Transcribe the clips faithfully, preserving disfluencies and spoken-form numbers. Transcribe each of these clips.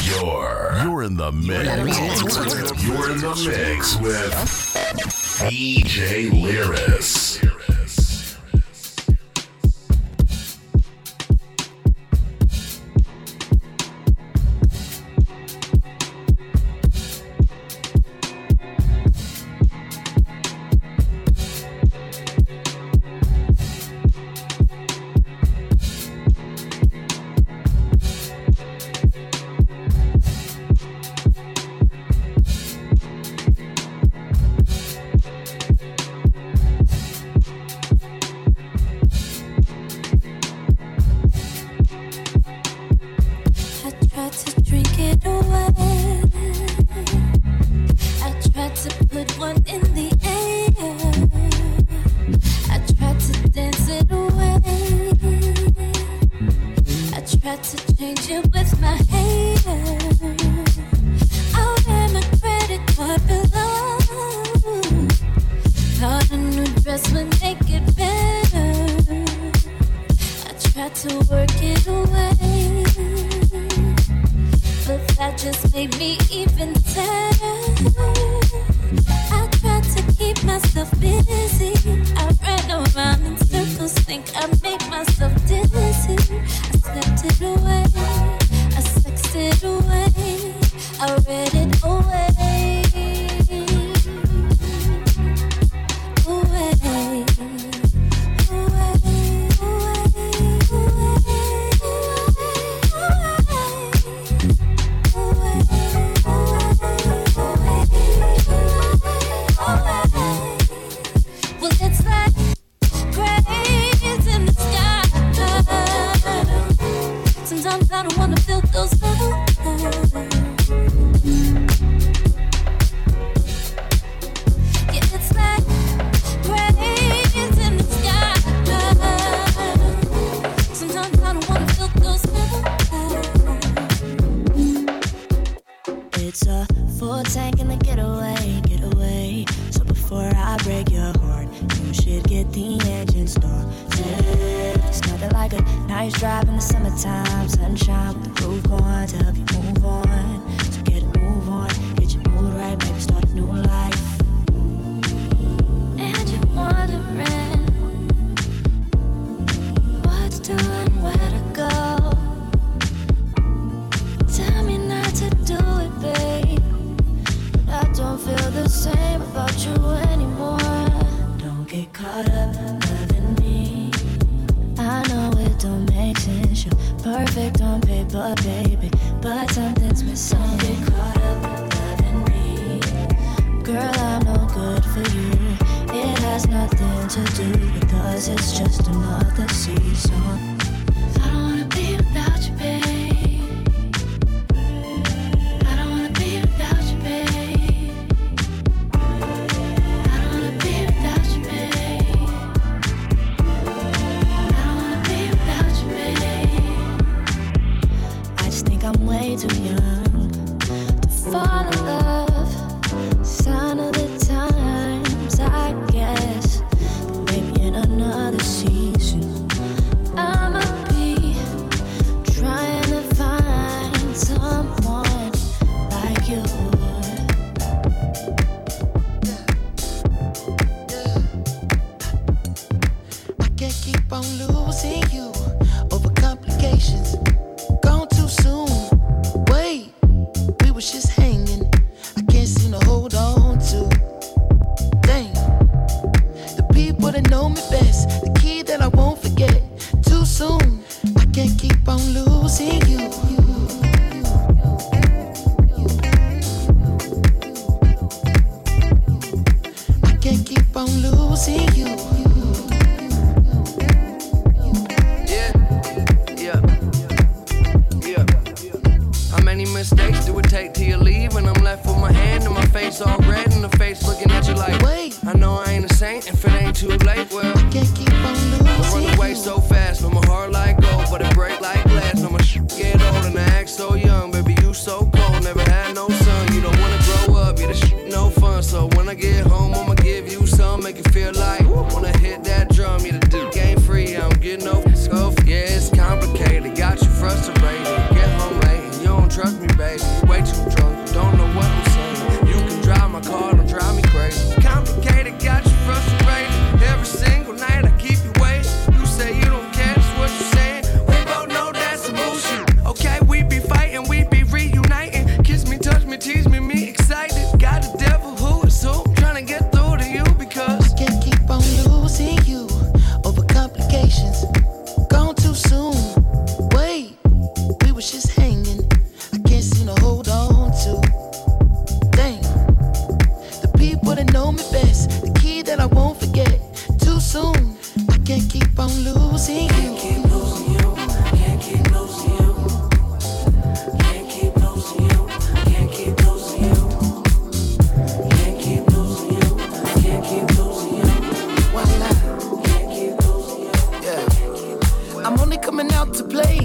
You're, you're in the mix. You're in the mix with D J Lyris. Trust me, baby. baby. Way too drunk, you don't know what I'm saying. You can drive my car, don't drive me crazy. Complicated, got you frustrated. Every single night I keep you waiting. You say you don't care, that's what you're saying. We both know that's some bullshit. Okay, we be fighting, we be reuniting. Kiss me, touch me, tease me, me excited. Got a devil who is who, trying to get through to you because I can't keep on losing you over complications. Gone too soon. Wait, we was just hanging. I can't seem to hold on to. Dang, the people that know me best, the key that I won't forget. Too soon, I can't keep on losing you. Can't keep losing you. Can't keep losing you. Can't keep losing you. Can't keep losing you. Can't keep losing you. Can't keep losing you. Why not? Can't keep losing you. Yeah. I'm only coming out to play.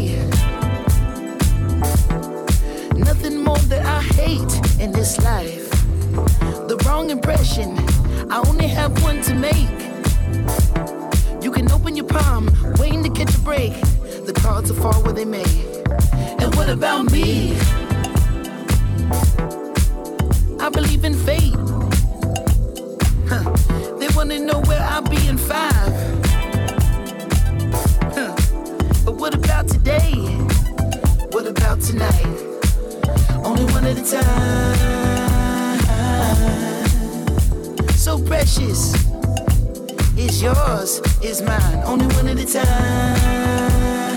Nothing more that I hate in this life. The wrong impression, I only have one to make. You can open your palm, waiting to catch a break. The cards will fall where they may. And what about me? I believe in fate. Huh. They wanna know where I'll be in five. Huh. But what about today? What about tonight? Only one at a time. So precious. It's yours, it's mine. Only one at a time.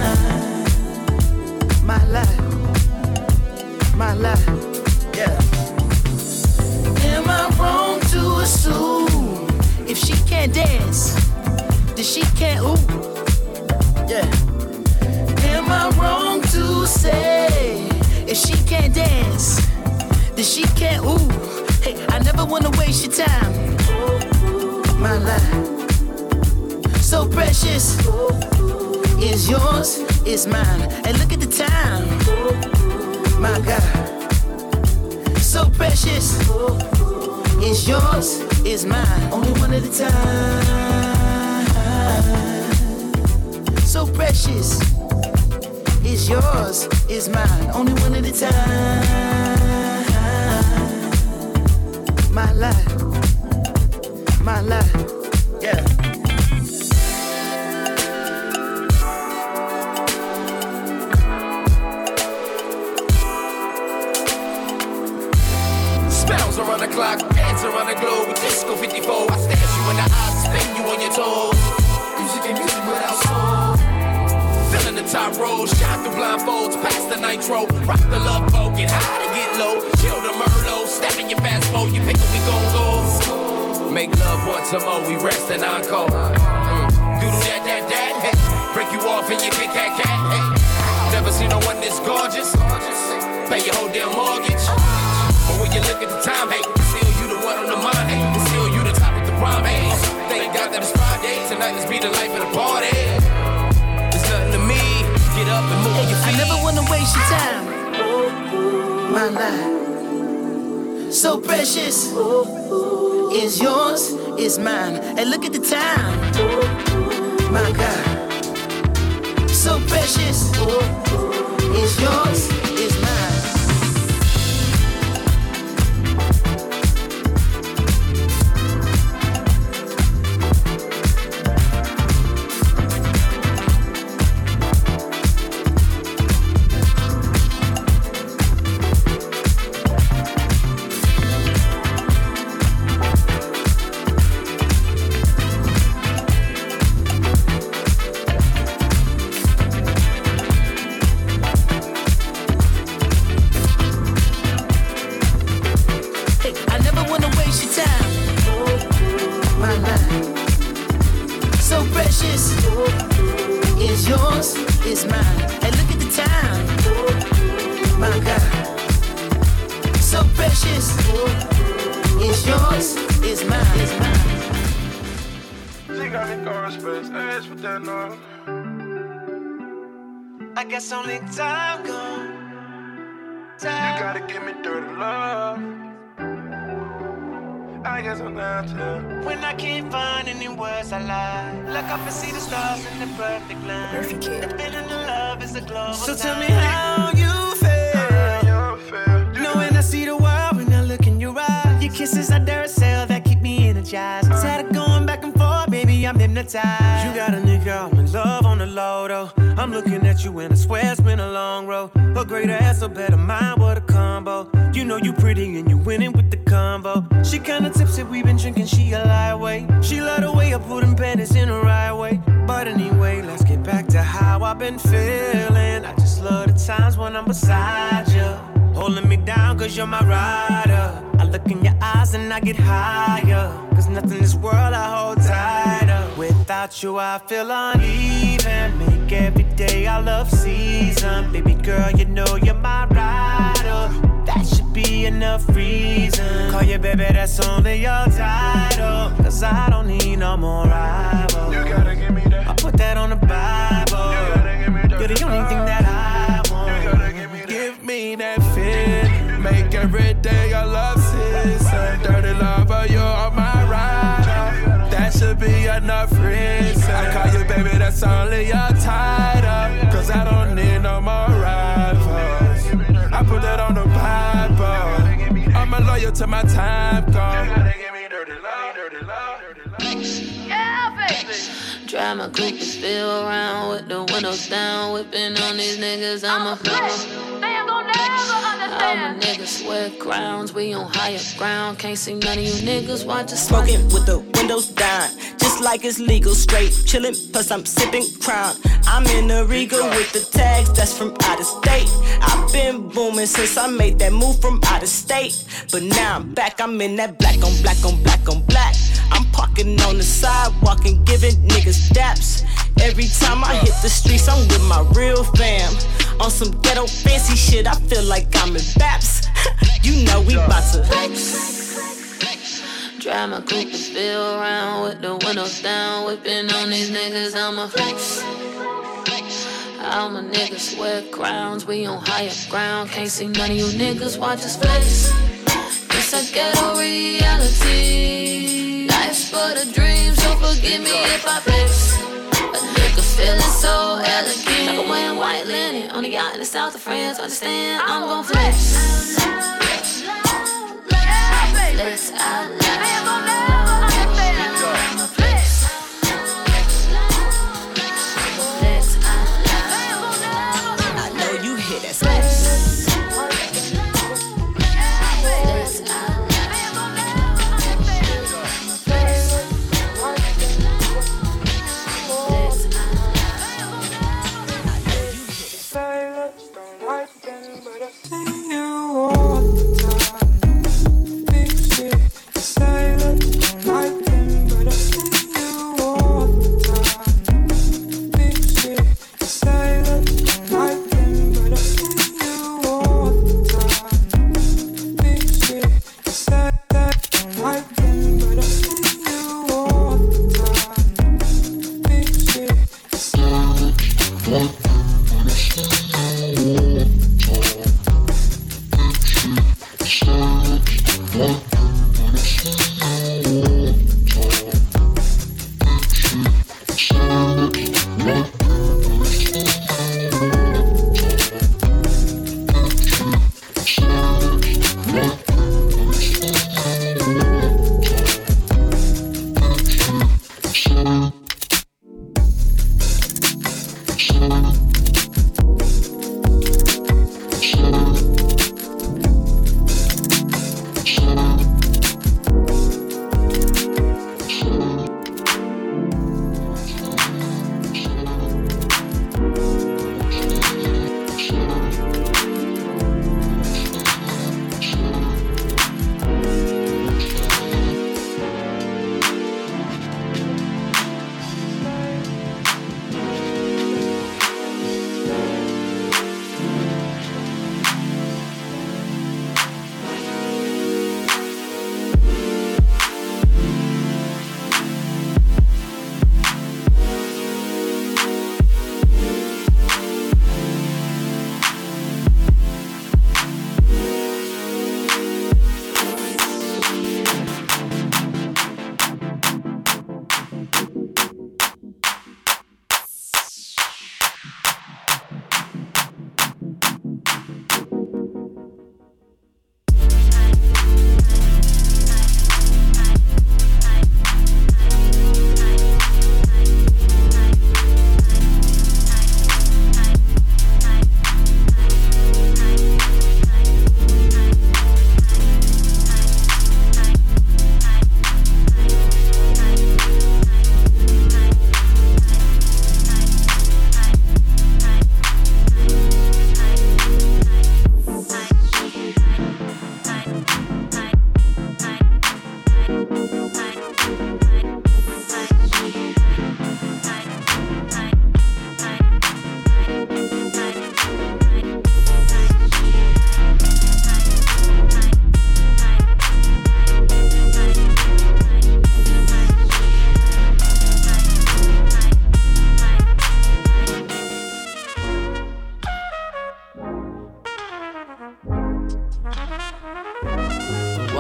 My life. My life. Yeah. Am I wrong to assume if she can't dance, then she can't ooh? Yeah. Am I wrong to say if she can't dance, then she can't ooh? Hey, I never wanna waste your time. My life, so precious. Is yours, is mine. And look at the time. My God, so precious. Is yours, is mine. Only one at a time. So precious. Is yours, is mine. Only one at a time. My life, my life, yeah. Spells around the clock, dance around the globe with Disco fifty-four. I stare at you in the eyes, spin you on your toes. Music and music without soul. Filling the top rows, shot through blindfolds, past the nitro. Rock the love boat, get high to get low. Kill the Merlot, step in your fast mode. You pick up, we gon' go. Make love once a more, we rest and encore. Mm. Doodle that, that, that, hey. Break you off and you kick cat, cat, hey. Never seen no one this gorgeous. Pay your whole damn mortgage. But when you look at the time, hey, still you the one on the mind, hey. Still you the top of the prime, hey. Thank God that it's Friday, tonight let's be the life of the party. It's nothing to me, get up and move on your feet. I never wanna waste your time. My life, so precious. Is yours, is mine. And look at the time. My God, so precious. Is yours, is mine. I guess only time gone. Time. You gotta give me dirty love. I guess I'm down to. When I can't find any words I lie, look up and see the stars in the perfect line. Perfect kid. The feeling of love is a global. So tell me how you feel. kisses are Duracell that keep me energized. Tired of going back and forth, baby, I'm hypnotized. You got a nigga, I'm in love on the low, though. I'm looking at you and I swear it's been a long road. A great ass, a better mind, what a combo. You know you pretty and you winning with the combo. She kinda tipsy, we been drinking, she a lightweight. She love the way I put them panties in the right way. But anyway, let's get back to how I've been feeling. I just love the times when I'm beside you, holding me down cause you're my rider. I look in your eyes and I get higher, cause nothing in this world I hold tighter. Without you I feel uneven. Make every day our love season. Baby girl, you know you're my rider. That should be enough reason. Call you baby, that's only your title. Cause I don't need no more rivals. You gotta give me that. I put that on the Bible. You gotta give me that. You're the only thing that I want. You gotta give me that. Give me that fit. Make every day a love season. Dirty lover, you're my rider. That should be enough reason. I call you baby, that's only your title. Cause I don't need no more rivals. I put that on the Bible. I'm a loyal to my time, You go. gotta give me dirty love, dirty love, dirty love. Yeah, baby. Drive my coupe and spill around with the windows down, whipping on these niggas. I'm a flex. They ain't gon' never understand. All my niggas wear crowns, we on higher ground. Can't see none of you niggas watch us Smoking with the windows down, just like it's legal. Straight chillin', plus I'm sipping Crown. I'm in a Regal with the tags that's from out of state. I've been booming since I made that move from out of state. But now I'm back, I'm in that black on black on black on black. I'm parking on the sidewalk and giving niggas daps. Every time I hit the streets, I'm with my real fam. On some ghetto fancy shit, I feel like I'm in Baps. You know we bout to Drive my coupe and spill around with the windows down, whipping on these niggas. I'm a flex. All my niggas wear crowns, we on higher ground. Can't see none of you niggas watch us flex. It's a ghetto reality. Life's but a dream, so forgive me if I flex. A nigga feeling so elegant, like I'm wearing white linen on the yacht in the south of France. Understand, I'm gon' flex. Flex out loud. I'm a flex. Flex out loud. I know you hear that Flex. Flex out loud. Flex. Flex Silence, don't like them, but I see you all the time. Big shit, silence.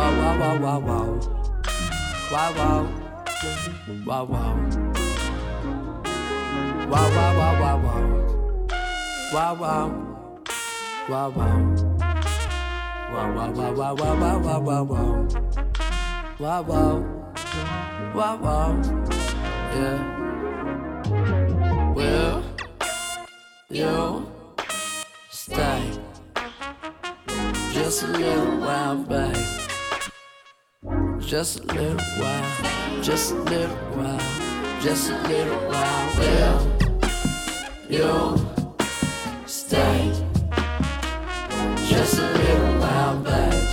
wow, wow, wow, wow. Wow, wow. Wow, wow. Wow, wow, wow, wow, wow. Wow, wow. Wow, wow. Wow, wow, wow, wow, wow, wow, wow, wow. Wow, wow. Wow, wow. Yeah. Will you stay just a little while, babe? Just a little while, just a little while, just a little while. Will you stay just a little while, babe?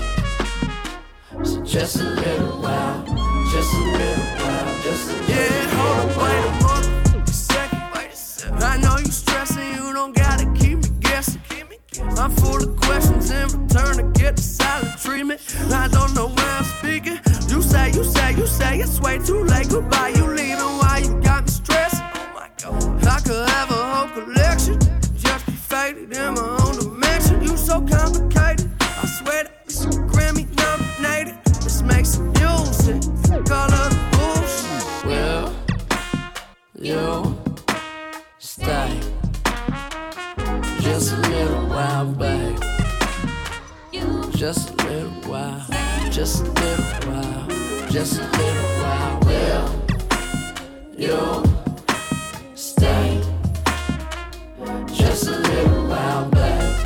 So just a little while, just a little while, just a little while. Yeah, hold up, wait a motherfucking second. Wait a second. I know you stressing, you don't gotta keep me guessing. I'm full of questions in return to get the silent treatment. I don't know where I'm speaking. You say, you say, you say it's way too late. Goodbye, you leaving. Why you got me stressed? Oh my God. I could have a whole collection, just be faded in my own dimension. You so complicated. I swear that it's Grammy nominated. Let's make some music. Call her the bullshit. Will you stay just a little while, babe? Just a little while, just a little while, just a little while. Will you stay just a little while, babe?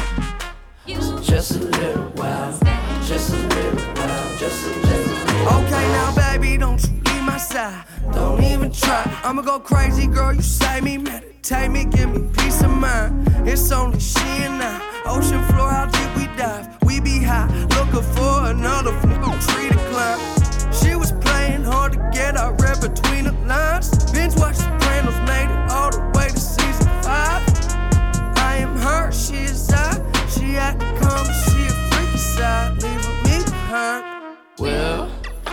Just a little while, just a little while, just a little while. Okay, now, baby, don't you leave my side. Don't even try. I'ma go crazy, girl. You save me, meditate me, give me peace of mind. It's only she and I. Ocean floor, how deep we dive? We be high, looking for another flippin' tree to climb. She was playing hard to get, I read between the lines. Binge watch Sopranos, made it all the way to season five. I am her, she is I. She had to come, she a freaky side, leaving me behind. Will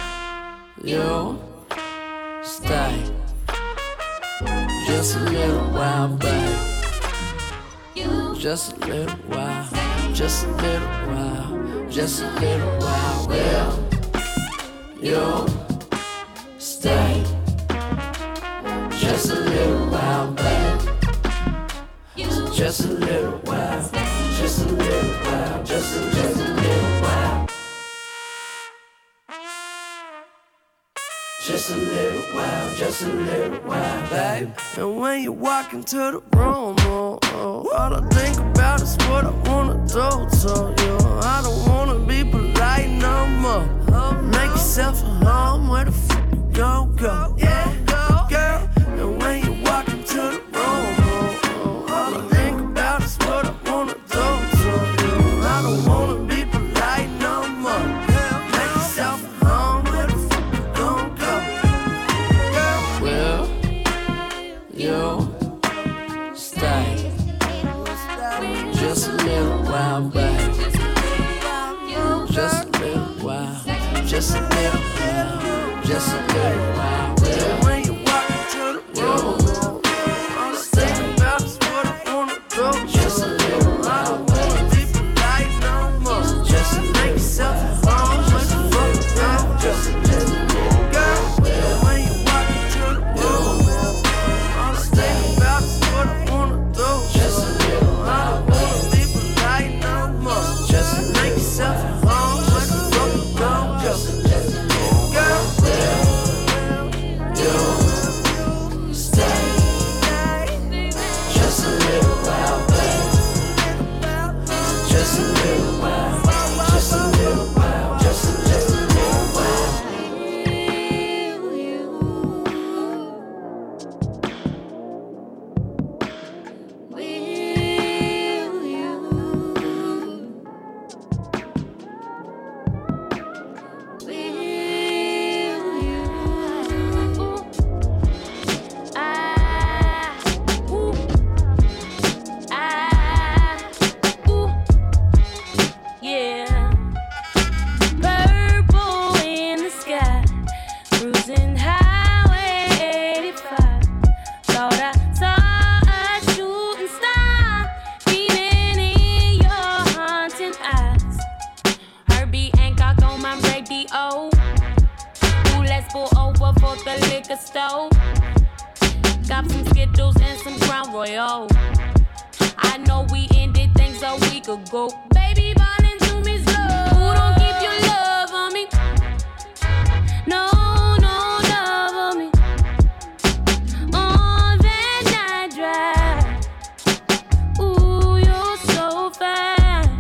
you stay just a little while, babe? Just a little while, just a little while, just a little while. Will you stay just a little while, babe? Just a little while, just a little while, just a, just a little while. Just a little while, just a little while, babe. And when you walk into the room, oh, oh, all I think about is what I wanna do to you. I don't wanna be polite no more. Make yourself a home, where the fuck you gon' go? Yeah, girl. And when you walk into the room, oh, oh, all I think about is what I wanna do to you. I don't wanna be polite no more. Make yourself a home, where the fuck you gon' go? Will you stay just a little while, babe? Just a little while, just a little while, just a little while. Will when you walk into the room, all I think about is what I wanna do. Just a little while, babe. People like no more. Just make yourself a home, what the fuck you gon' do? Just a little girl. When you walk into the room, all I think about is what I wanna do. Just a little while, babe. People like no more. Just make yourself a home, what the fuck you gon' do? Just a little girl. at the liquor store. Got some Skittles and some Crown Royal. I know we ended things a week ago. Baby, ball into me slow. Who don't keep your love on me? No, no love on me. On that night drive. Ooh, you're so fine.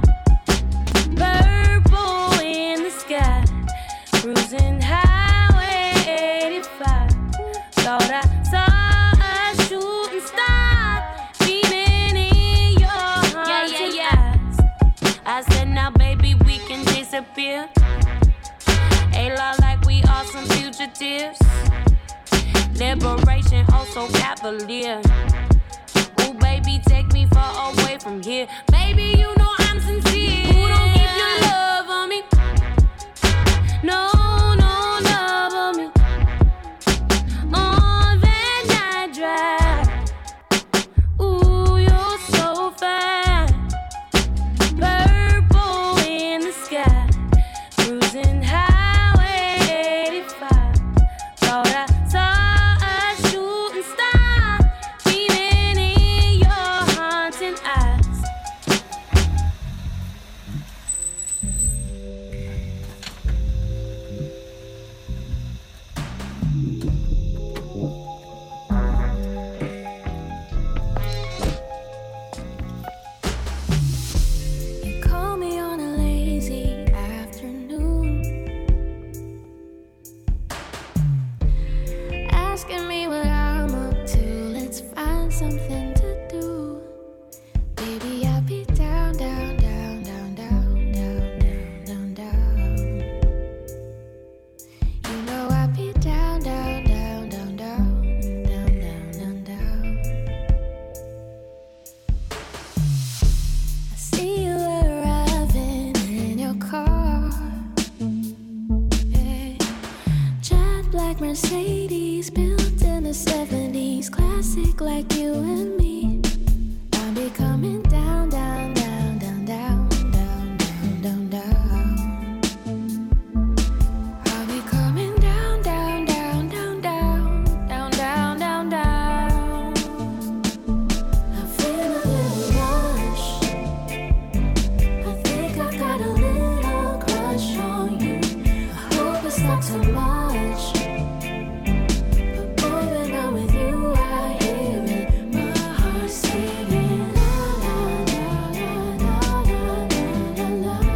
Purple in the sky. Cruising Highway eighty-five. Thought I saw a shooting star beaming in your heart. Yeah, yeah, yeah. I said, now, baby, we can disappear. A lot like we are some fugitives. Liberation, also cavalier. Ooh, baby, take me far away from here. Baby, you know I'm sincere. Who don't keep your love on me? No, no love on me. On that night drive. Ooh, you're so fine. Purple in the sky. Cruising Highway eighty-five. Thought I saw a shooting star beaming in your haunting eyes. You call me on a lazy afternoon, asking me what I'm up to. Let's find something to do. Baby, I'll be down, down, down, down, down, down, down, down, down. You know I'll be down, down, down, down, down, down, down, down, down. I see you arriving in your car. Hey. Jet black Mercedes built in the seventies, classic like you and me. I'll be coming down, down, down, down, down, down, down, down, down. I'll be coming down, down, down, down, down, down, down, down, down. I feel a little rush. I think I've got a little crush on you. I hope it's not too much. But boy, when I'm with you, I hear it. My heart singing la la la la la la la la.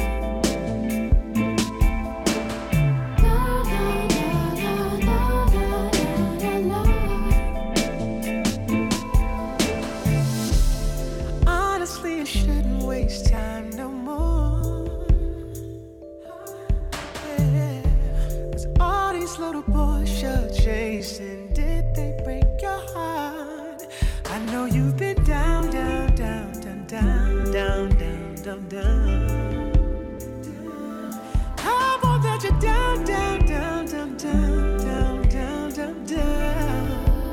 La la la la la la la la. Honestly, I shouldn't waste time no more. Yeah. 'Cause all these little boys you're chasing, did they break your heart? I know you've been down, down, down, down, down, down, down, down, down. I want that you're down, down, down, down, down, down, down, down, down.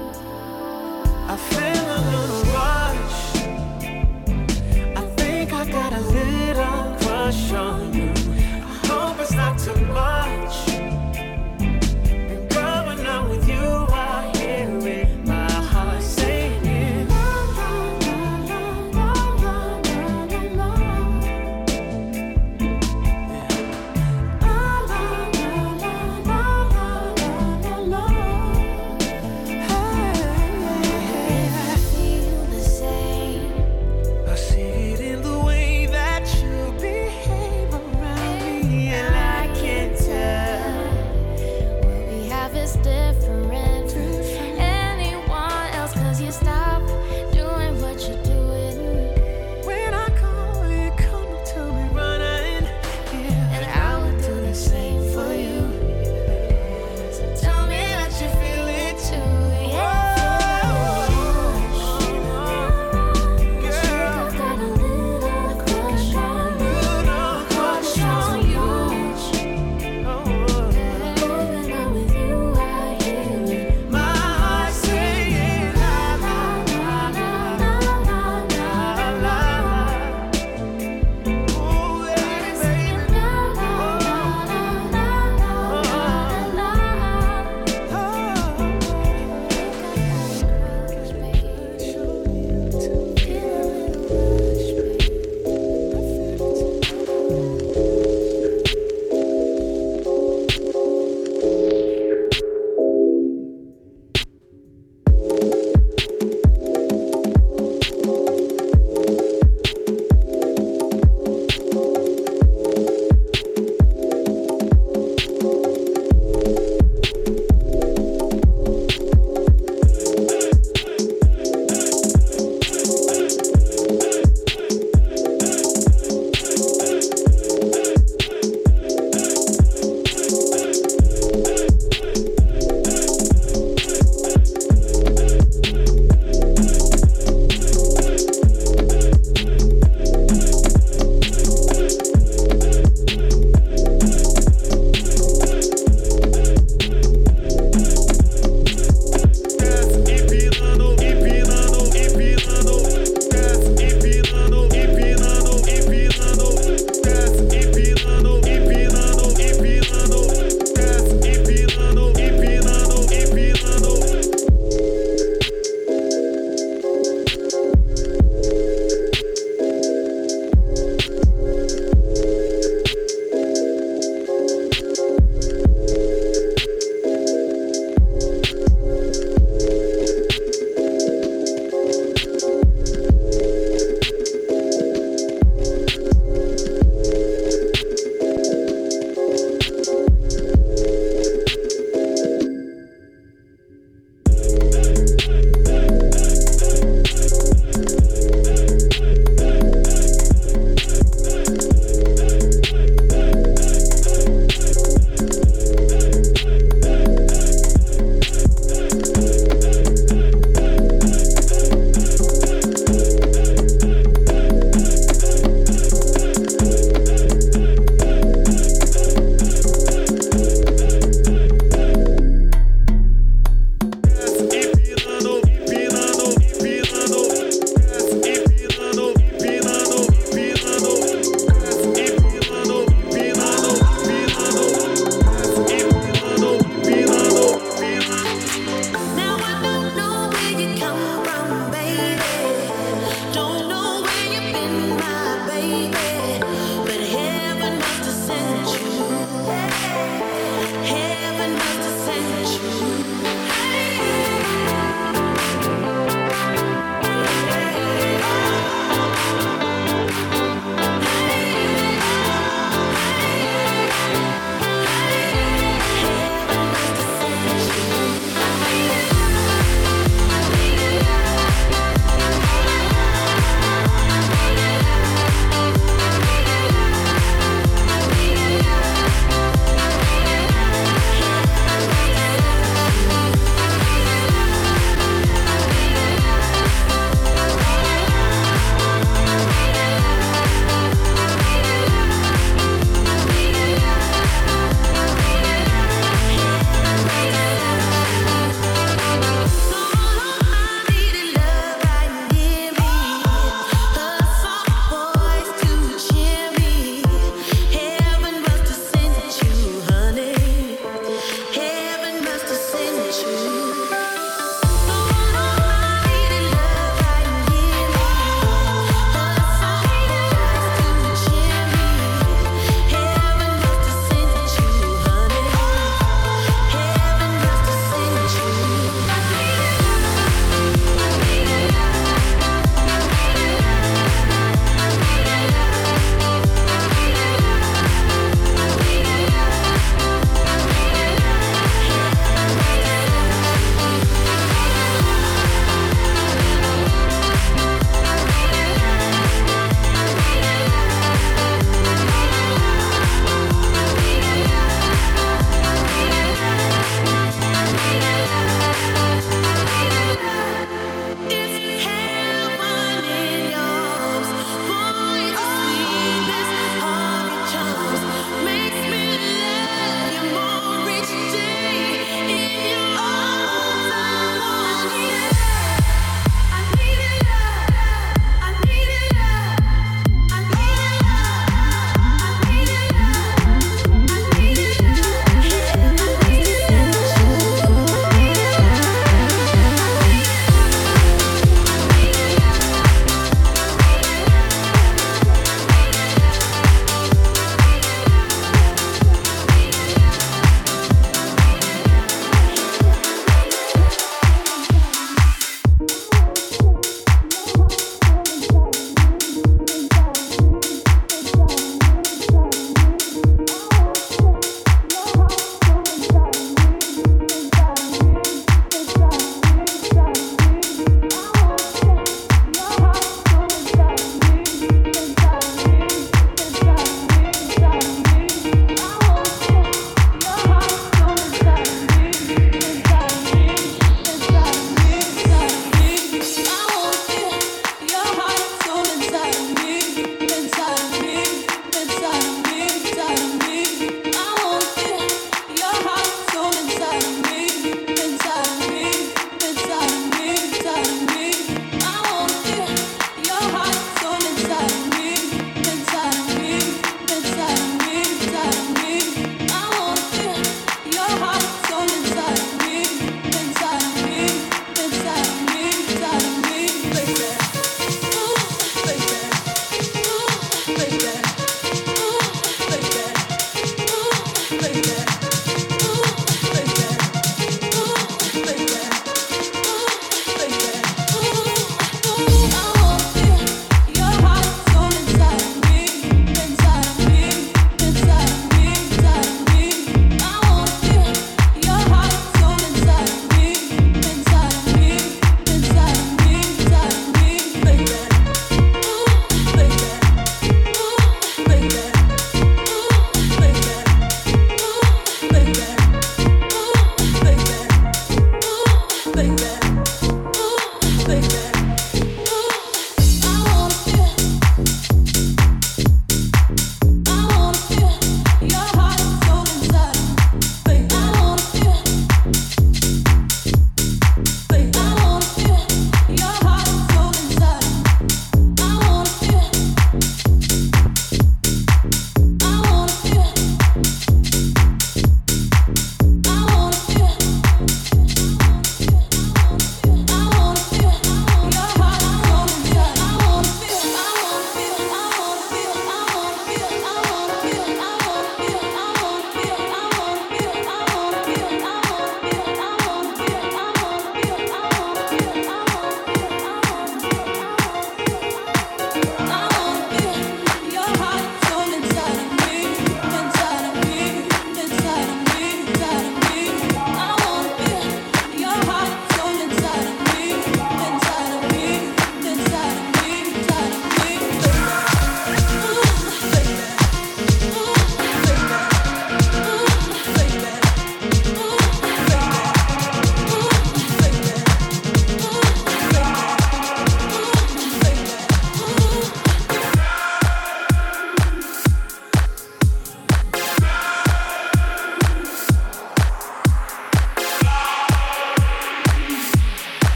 I feel a little rush. I think I got a little crush on you. I hope it's not too much. And girl, when I'm with you, I hear it. My heart singing la la la la la la la la.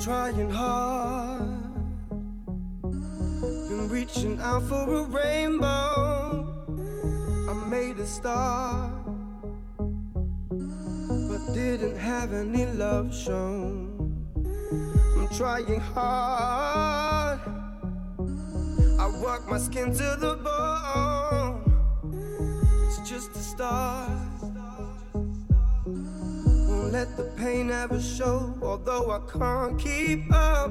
trying hard, been reaching out for a rainbow. I made a start, but didn't have any love shown. I'm trying hard, I work my skin to the bone. It's just a start. Won't let the pain ever show, although I can't keep up.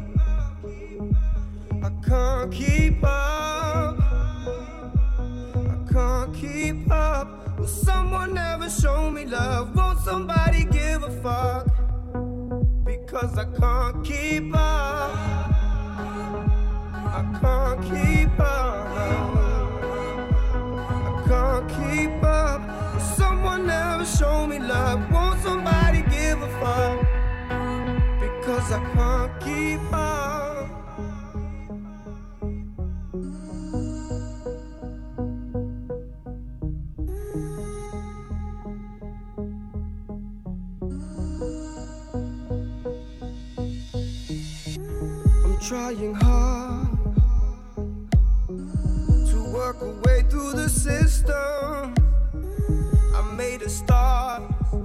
I can't keep up. I can't keep up. Will someone ever show me love? Won't somebody give a fuck? Because I can't keep up. I can't keep up. I can't keep up. Will someone ever show me love? Won't somebody give a fuck? Because I can't keep up. Trying hard to work a way through the system. I made a start,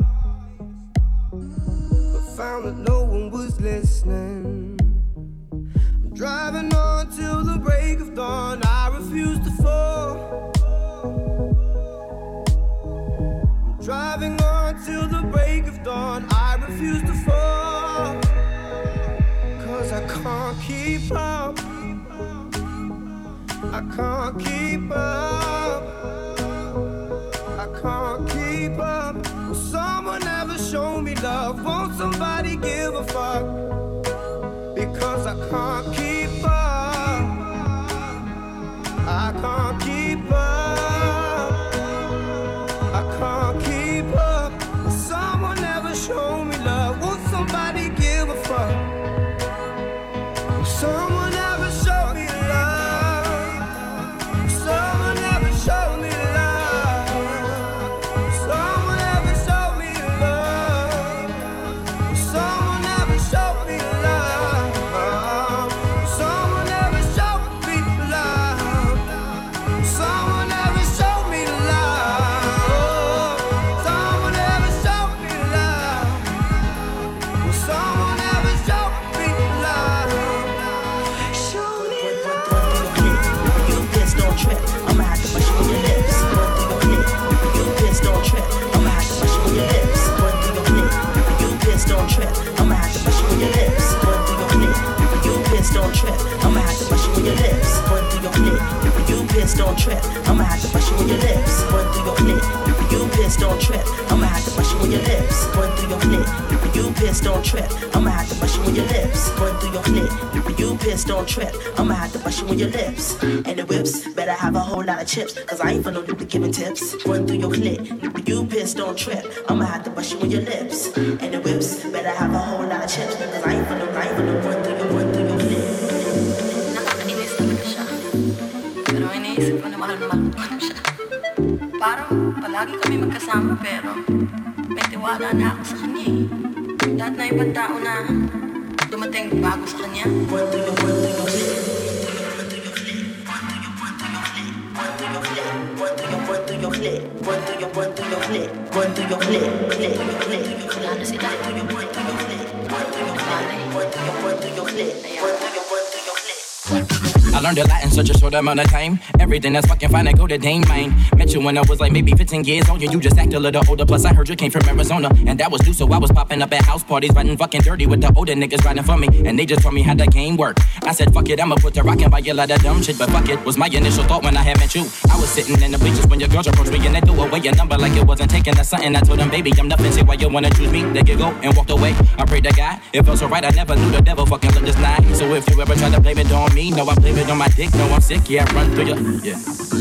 but found that no one was listening. I'm driving on till the break of dawn. I refuse to fall. I'm driving on till the break of dawn. I refuse to fall. I can't keep up. I can't keep up. I can't keep up. Will someone ever show me love? Won't somebody give a fuck? Because I can't keep up. I can't keep up. I can't keep up. Will someone ever show me love? Won't somebody give a fuck? Someone ever show me love? Someone ever show me love? Someone ever show me love? Someone ever show me love? Someone ever show me love? Someone ever show me love? Someone ever show me love? Someone ever show me love? I'ma have to push you on your lips. Run through your neck. You pissed, don't trip. I'ma have to push you on your lips. Run through your neck. You pissed, don't trip. I'ma have to push you on your lips. Run through your neck. You pissed, don't trip. I'ma have to push you on your lips. Run through your neck. You pissed, don't trip. I'ma have to push you on your lips. Run through your neck. You pissed, don't trip. I'ma have to push you on your lips. Run through your neck. You pissed, don't trip. I'ma have to push you on your lips. Run through your neck. You pissed, don't trip. I'ma have to push you on your lips. And the whips better have a whole lot of chips, cause I ain't for no dude giving tips. Run through your clit. You pissed, don't trip. I'ma have to push you on your lips. And the whips better have a whole lot of chips, cause I ain't for no, I ain't for no run through your, run through your clit. Nakakainis talaga siya. Pero iniisip ko na mahal na mahal ko siya. Parang palagi kami magkasama pero may tiwala na ako sa kanya eh. Lahat na ibang tao na dumating bago sa kanya. Run through your, run through your clit. Run through your, run through your clit. Run through your, run through your clit. Run through your clit. Clit, clit. Wala na sila. Run through your, run through your clit. Run through your clit. Run through your, run through your clit. Run through your, run through your clit. I learned a lot in such a short amount of time. Everything that's fucking fine, I go to Dane mine. Met you when I was like maybe fifteen years old. You just act a little older. Plus I heard you came from Arizona, and that was due. So I was popping up at house parties, riding fucking dirty with the older niggas riding for me. And they just told me how the game work. I said fuck it, I'ma put the rock and buy you a lot of dumb shit. But fuck it, was my initial thought when I had met you. I was sitting in the bleachers when your girls approached me, and they threw away your number like it wasn't taken as something. I told them, baby, I'm nothing. Say why you wanna choose me? They could go and walked away. I prayed to God, it felt so right. I never knew the devil fucking looked this night. So if you ever try to blame it on me, no, I blame it on my dick. No, I'm sick, yeah, I run through your, yeah.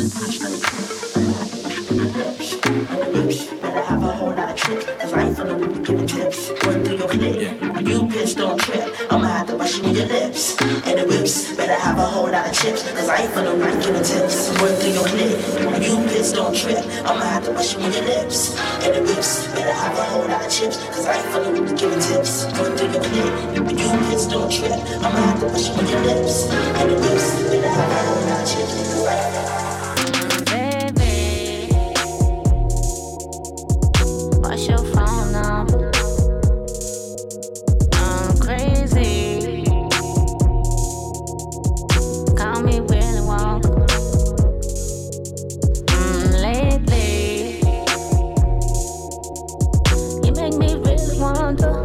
Better have a whole lot of tricks, cause I ain't for no dude giving tips. Run through your clit. You pissed, don't trip. I'ma have to bust you in your lips. And the whips whips. Better have a whole lot of chips, cause I ain't for no night giving tips. Work through your clip, when you piss don't trip. I'ma have to push you on your lips. And the whips, better have a whole lot of chips, cause I ain't for no giving tips. Work through your clip, when you piss don't trip. I'ma have to push you on your lips. And the whips, better have a whole lot of chips, cause I ain't for no. What's your phone number? I'm crazy. Call me Willy Wonka. Mm, lately, you make me really wonder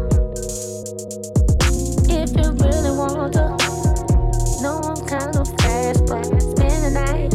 if you really want to. No, I'm kind of fast, but spend the night.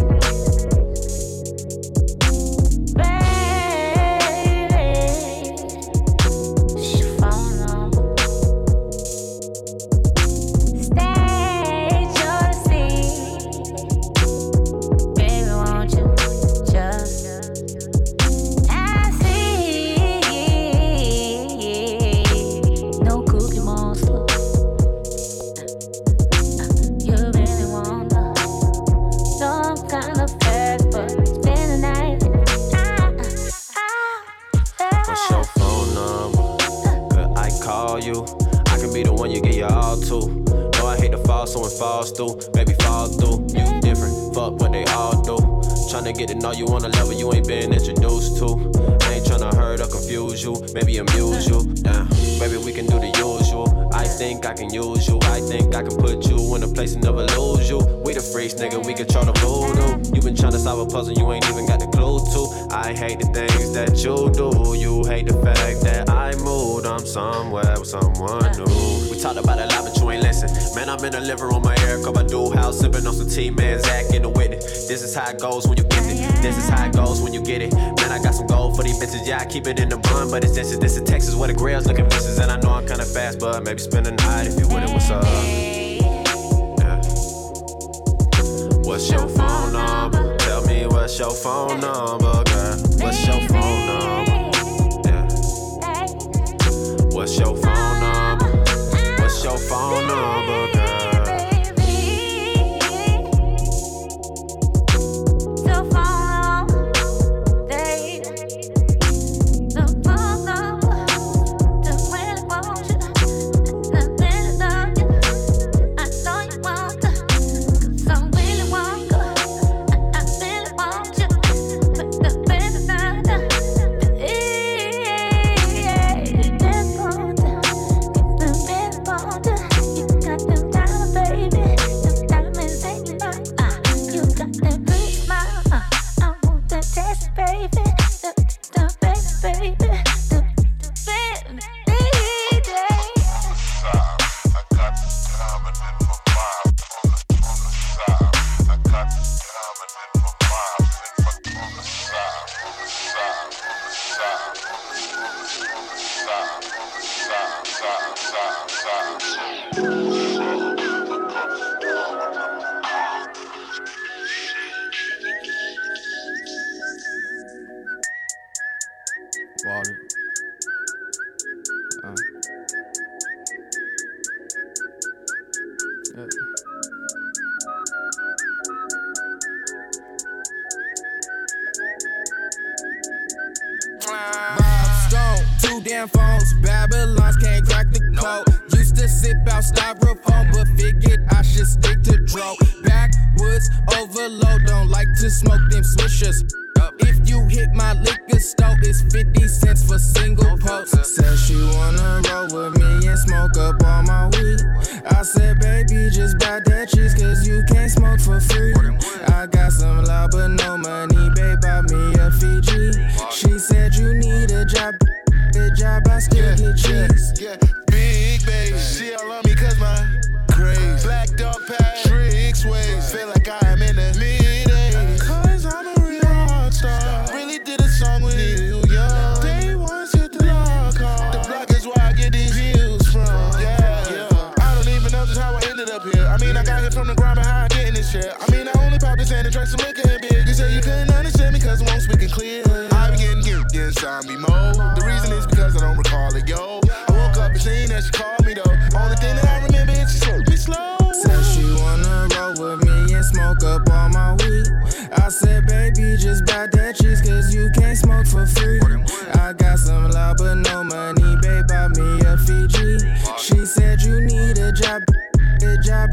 Baby, fall through. You different, fuck what they all do. Tryna get to know you on a level you ain't been introduced to. I ain't tryna hurt or confuse you, maybe amuse you. Damn, baby, we can do the usual. I think I can use you. I think I can put you in a place and never lose you. We the freaks, nigga, we control the voodoo. You been tryna solve a puzzle you ain't even got the clue to. I hate the things that you do. You hate the fact that I moved. I'm somewhere with someone new. We talked about a lot, but you ain't listen. Man, I'm in the living room, my air cup, I do house, sipping on some tea, man, Zach in the witness. This is how it goes when you get it. This is how it goes when you get it. Man, I got some gold for these bitches, yeah, I keep it in the bun, but it's this is this is Texas where the grails looking vicious, and I know I'm kinda fast, but maybe spend the night if you with it, what's up? Yeah. What's your phone number? Tell me what's your phone number, girl? What's your phone number? Yeah. What's your phone number? What's your phone number, girl? Water. Uh. Yep. Bob Stone, two damn phones, Babylons can't crack the code. Used to sip out styrofoam, but figured I should stick to dro. Backwoods overload, don't like to smoke them swishers. If you hit my liquor store, it's fifty cents for single post. Said she wanna roll with me and smoke up all my weed. I said, baby, just buy that cheese, cause you can't smoke for free. I got some loud but no money, babe, buy me a Fiji. She said you need a job, a job, I still yeah, get cheese. Yeah, yeah. Big baby, she all on me cause my crazy. Black dog pack, tricks ways, feel like I am in the mid-eighties. Cause I'm a real rock star, really did a song with you, young. Day once hit the lock hard. The block is where I get these views from, yeah, yeah. I don't even know just how I ended up here. I mean, I got here from the ground behind getting this shit. I mean, I only popped this hand and drank some liquor and big. You say you couldn't understand me cause I won't speak it clear. I be getting get inside me mode. The reason is because I don't recall it, yo. I woke up and seen that she called me though. Only thing that I remember is she told me slow. Said she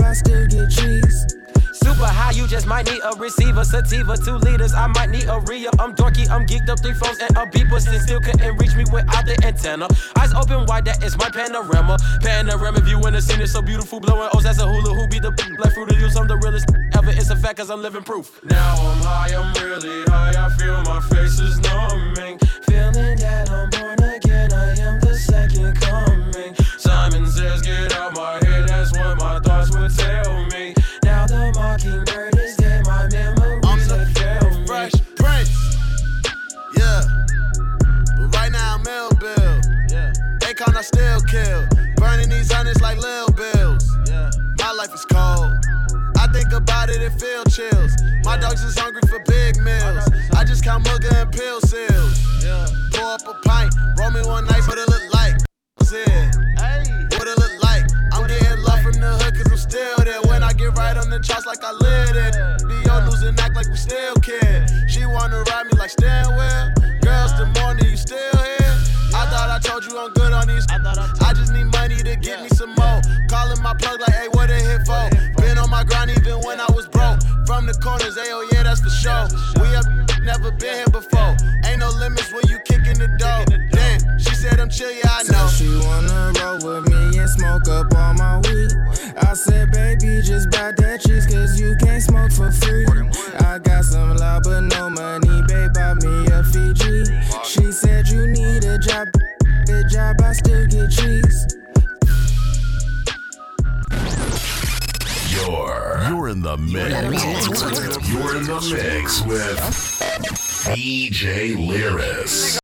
I still get cheese. Super high, you just might need a receiver. Sativa, two liters, I might need a re-up. I'm dorky, I'm geeked up, three phones and a beeper. Still couldn't reach me without the antenna. Eyes open wide, that is my panorama. Panorama view in the scene is so beautiful. Blowing O's as a hula who be the black fruit of you. I'm the realest ever, it's a fact cause I'm living proof. Now I'm high, I'm really high. I feel my face is numbing. Feeling that I'm born again, I am the second coming. Simon says get out my head, that's what my thoughts would tell me. Now the mockingbird is dead, my memories I'm the fail fresh prince, yeah. But right now I'm ill Bill, yeah. Akon I still kill, burning these hundreds like Lil Bills, yeah. My life is cold, I think about it, it feel chills. My dogs is hungry for big meals, I just count mugga and pill seals, yeah. Pour up a pint, roll me one nice, what it look like, yeah. What it look like, I'm getting love from the hood cause I'm still there. When I get right on the charts like I live it, be on news and act like we still care. She wanna ride me like stairwell, girls the morning you still here. I thought I told you I'm good on these, I just need money to get me some more. Calling my plug like, hey, what a hit for? Been on my grind even when I was broke. From the corners, hey, oh yeah, that's the show. We up, never been here before. Ain't no limits when you kicking the door. Damn, she said I'm chill, yeah, I know. So she wanna roll with me and smoke up all my weed. I said, baby, just buy that cheese, cause you can't smoke for free. I got some love but no money, babe, buy me a Fiji. She said you need a job, a job, I still get cheese. You're, you're in the mix. You're in the mix with D J Lyris.